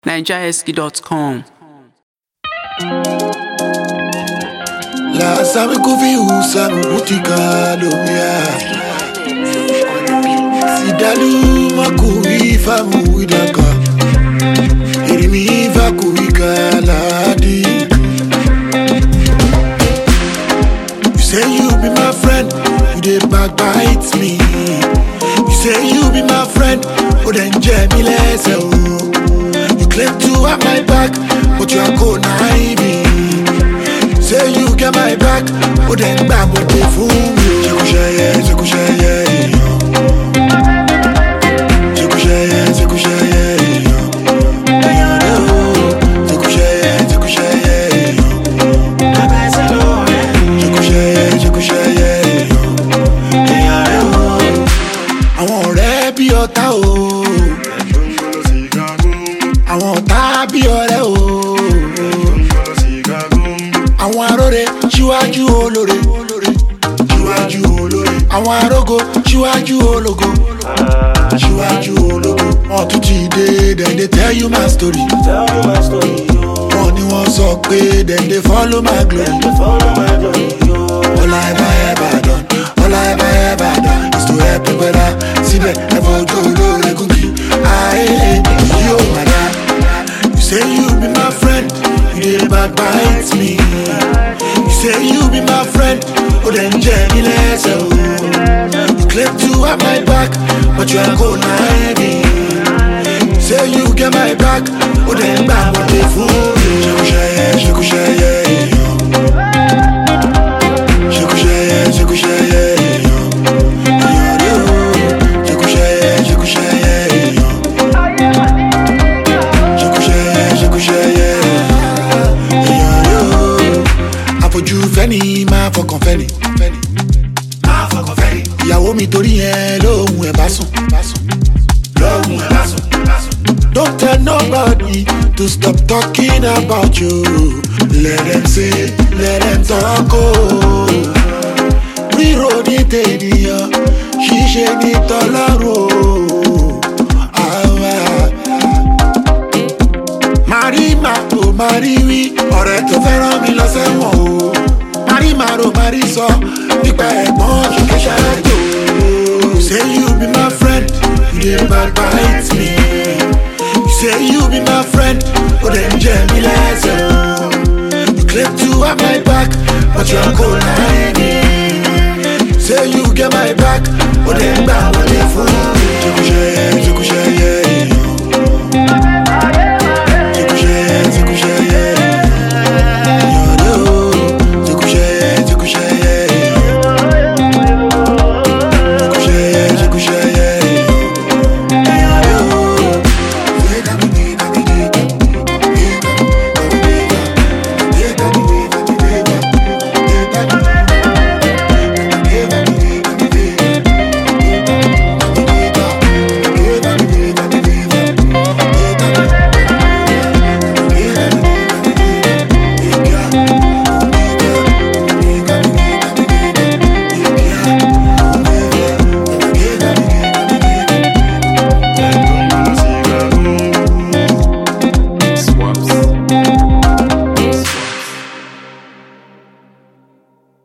NigerEsky.com. La sabe kufi usamu butika lomia. Sidalu makui famu widaka. Irimi vakuika ladi. You say you be my friend, you dey backbite me. You say you be my friend, oh then jemi lese oh. You claim to have my back, but you are cold naive. Say you get my back, oh then bam with the fool. Jekusheye, jekusheye, jekusheye, jekusheye, jekusheye, jekusheye, jekusheye. Àwọn ọ̀rẹ́ bí ọ̀tá o, àwọn ọ̀tá bí ọ̀rẹ́ o. Àwọn aróre síwájú olóre, síwájú olóre. Àwọn arógo síwájú ológo, síwájú ológo. Wọ́n tún ti dé, then they tell you my story. Wọ́n ní wọ́n sọ pé then they follow my glory. All I ever done, all I ever done is to help you better. Síbẹ̀ ẹ̀fọ́ ojú olóore kúkì. You my dad. You say you be my friend, you dey backbite me. You say you be my friend, oh then jemi lese oh. You claim to have my back, but you are cold naive. Say you get my back, oh then bam with the fool. Jekusheye, jekusheye, jekusheye, jekusheye, jekusheye, jekusheye, jekusheye. Àfojú fẹ́ni máa fọkàn fẹ́ni. Ìyàwó mi torí yẹn lóhùn ẹ̀ bá sùn. Don't tell nobody to stop talking about you. Let them say, let them talk oh. Ríro ní tènìyàn, ṣíṣe ní tọlọ́run oh. Mari màrò mari wí, ọ̀rẹ́ tó fẹ́ràn mi lọ sẹ́wọ̀n o. Mari màrò mari sọ, nípa ẹ̀gbọ́n kíkẹ́ ṣáájú. You say you be my friend, you dey backbite me. You say you be my friend, oh then jemi lese oh. You claim to have my back, but you are cold naive. Say you get my back, oh then bam with the fool. Jekusheye, jekusheye.